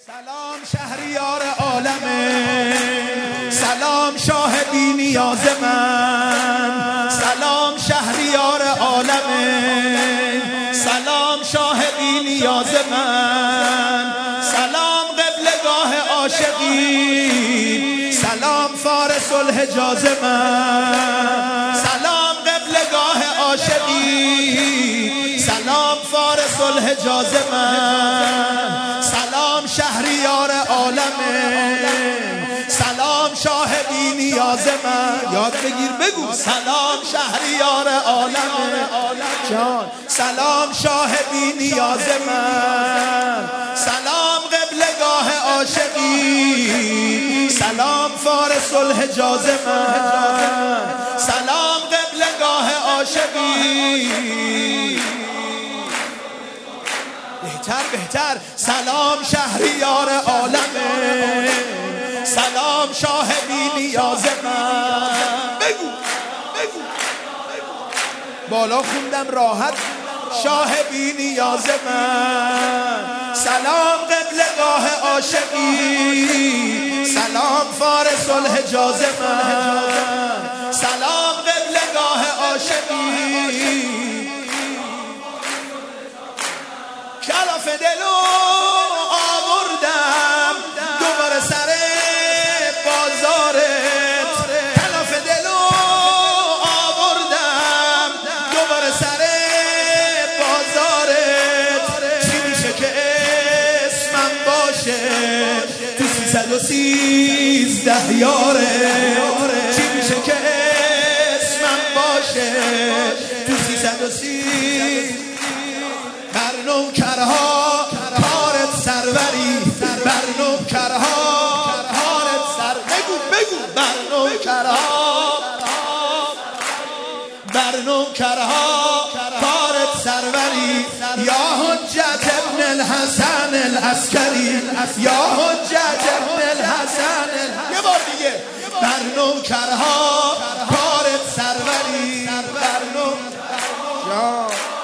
سلام شهریار عالمه، سلام شاه بی نیاز من، سلام شهریار عالمه، سلام شاه بی نیاز من، سلام قبلگاه عاشقی، سلام فارس الحجاز من، سلام قبلگاه عاشقی، سلام فارس الحجاز من، سلام شهریار عالمه، سلام شاه بی نیاز من. یاد بگیر بگو سلام شهریار عالمه جان، سلام شاه بی نیاز من، سلام قبلگاه عاشقی، سلام فارس الحجاز من، سلام قبلگاه عاشقی. بهتر سلام شهریار عالمه، سلام شاه بی نیاز من. بگو بالا خوندم راحت، شاه بی نیاز من، سلام قبلگاه عاشقی، سلام فارس الحجاز من، سلام قبلگاه عاشقی. کلاف دلو آوردم دوباره سر بازارت، کلاف دلو آوردم دوباره سر بازارت. چی میشه که اسمم باشه تو 313 یارت، چی میشه که اسمم باشه تو 313. بر نوکرها کارت سروری، بر نوکرها کارت سر. بگو بر نوکرها کارت سروری. یا حجت ابن الحسن العسکری، یا حجت ابن الحسن. یه بار دیگه بر نوکرها کارت سروری، بر نوکرها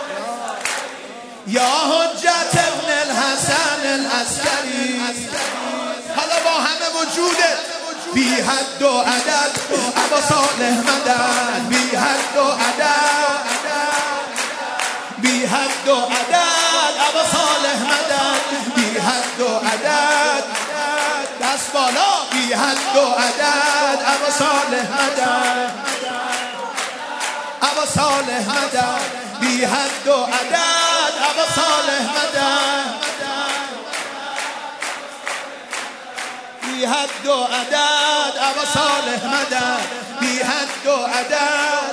یا حجت ابن الحسن العسکری. حالا با همه وجودت بی حد و عدد ابا صالح مدد، بی حد و عدد، بی حد و عدد ابا صالح مدد، بی حد و عدد. دست بالا بی حد و عدد ابا صالح مدد، ابا صالح مدد، بی حد و عدد ابا صالح مدد، بی حد و عدد ابا صالح مدد، بی حد و عدد،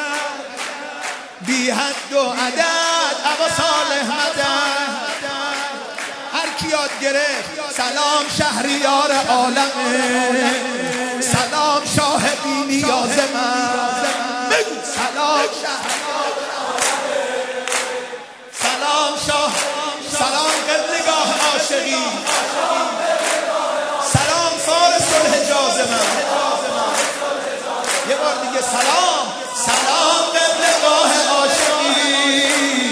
بی حد و عدد ابا صالح مدد. هر کی یاد گرفت سلام شهریار عالمه، سلام شاه بی نیاز من. بگو سلام شهریار، سلام شاه، سلام قبلگاه عاشقی، سلام فارس الحجاز من. یه بار دیگه سلام قبلگاه عاشقی.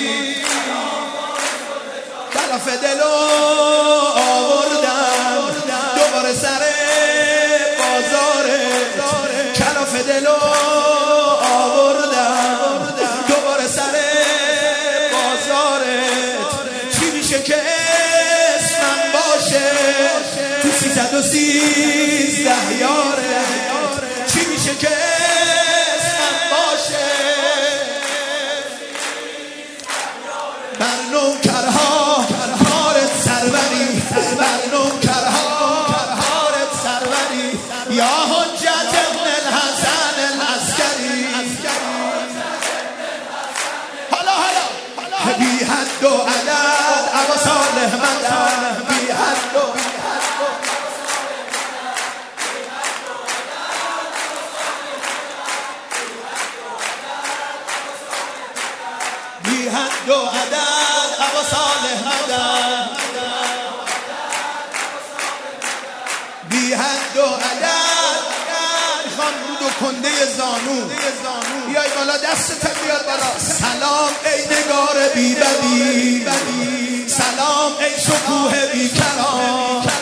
کلاف دلو آوردم دوباره سر بازارت، کلاف دلو آوردم دوباره سر بازارت. چی میشه که اسمم باشه تو 313 یارت، چی میشه که اسمم باشه. بر نوکرها کارت سروری، بر نوکرها کارت سروری. یا حجت ابن الحسن العسکری. حالا بی حد و عدد ابا صالح مدد، بی حد و بی حد و عدد ابا صالح مدد، بی حد و عدد. میخوام رو کنده زانو بیای بالا، دستت بیاد بالا. سلام ای نگار بی بدی، سلام ای شکوه بی کرام،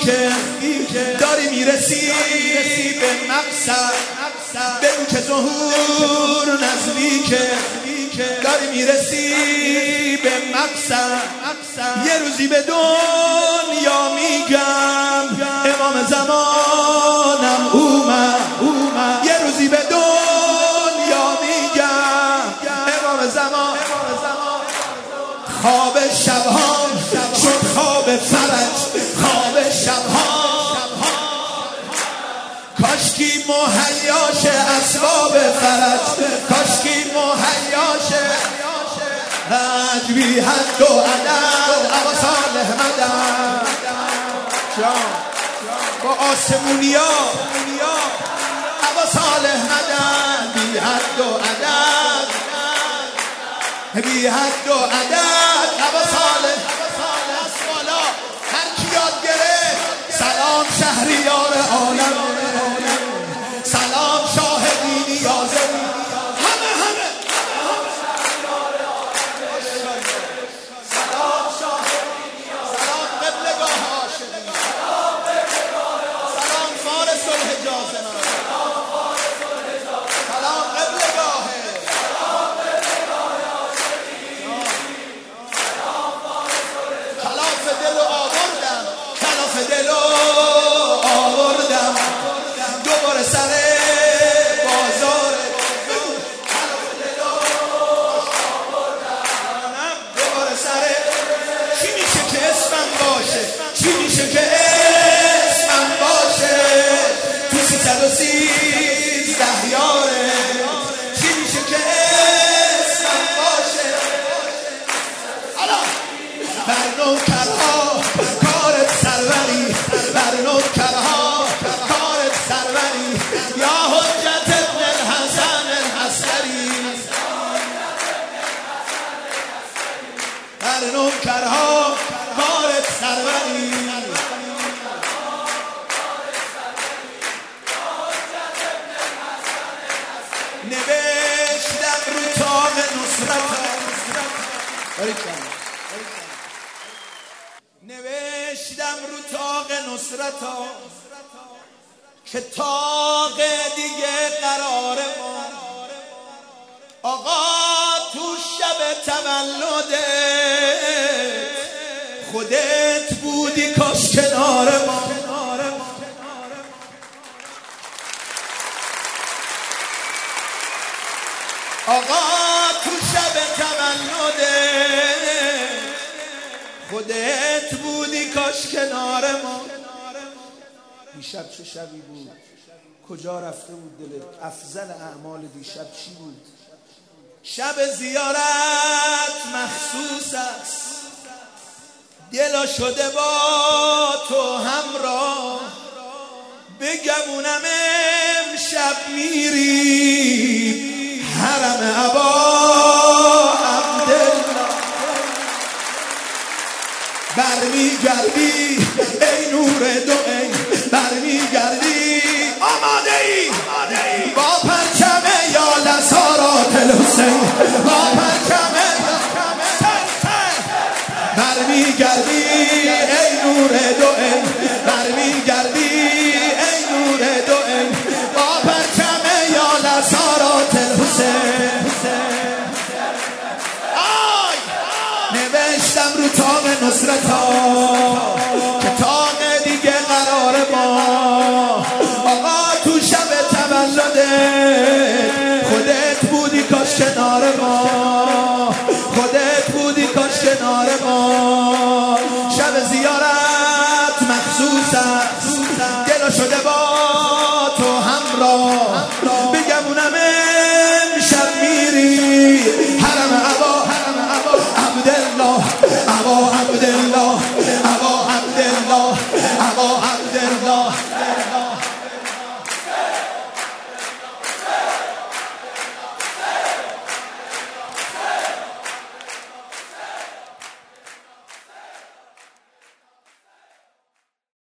که داری میرسی به مقصد، بگو که ظهور نزدیکه، داری میرسی به مقصد. یه روزی به دنیا میگم امام زمانم اومد، یه روزی به دنیا میگم امام زمان. خواب شبها شد خواب فرج، خواب شبها کاشکی مهیاش اسباب فرج، کاشکی مهیاش رج بی حد و عدد ابا صالح مدد. با آسمونیا ابا صالح مدد، بی حد و عدد، بی حد و عدد ابا صالح. از بالا هر کی یاد گرفت سلام شهریار عالم، سلام شاهدی نیازه، همه سلام شاهدی نیازه، سلام قبلگاه عاشقی، سلام فارس الحجاز، سلام قبلگاه، کلاف دل آوردم، کلاف دل آوردم دوباره سر بازار، کلاف دل آوردم دوباره سر. چی میشه که اسمم باشه، چی میشه که اسمم باشه تو 313 یاره، چی میشه که اسمم باشه. حالا بر نوکرها کارت سروری، بر نوکرها کارت سروری، یا حجت ابن الحسن العسکری، بر نوکرها کارت سروری. نوشتم رو طاق نصرت، نوشتم رو طاق نصرتا که طاق دیگه قرار ما. آقا تو شب تولدت خودت بودی کاش کنار ما. آقا تو شب تولدت خودت بودی کاش کنار ما. دیشب چه شبی بود، کجا رفته بود دلت، افضل اعمال دیشب چی بود؟ شب زیارت مخصوص است، دلا شده با تو همراه، بگمونم امشب میری حرم ابا عبدالله. برمیگردی ای نور دو عین، برمیگردی آماده ای با پرچم یا لسارات الحسین، با پرچم برمیگردی ای نور دو عین، برمیگردی ای نور دو عین با پرچم یا لسارات الحسین. نوشتم رو طاق نصرتا که طاق دیگه قرار ما. آقا تو شب تولدت خودت بودی کاش کنار ما، خودت بودی کاش کنار ما. شب زیارت